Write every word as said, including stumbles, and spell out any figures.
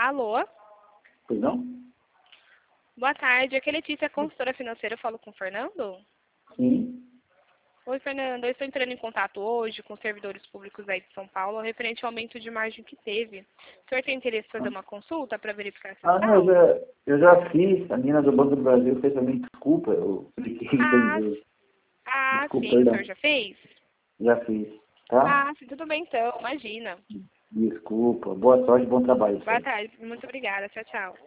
Alô? Pois não? Boa tarde. Aqui é Letícia, consultora financeira. Eu falo com o Fernando? Sim. Oi, Fernando. Eu estou entrando em contato hoje com os servidores públicos aí de São Paulo referente ao aumento de margem que teve. O senhor tem interesse em fazer uma consulta para verificar essa Ah, não, eu já, eu já fiz. A menina do Banco do Brasil fez também. Desculpa, eu cliquei Ah, duas vezes. ah, Desculpa, sim. O senhor perdão. já fez? Já fiz. Tá? Ah, sim. Tudo bem, então. Imagina. Desculpa. Boa sorte, bom trabalho. Boa tarde. Muito obrigada. Tchau, tchau.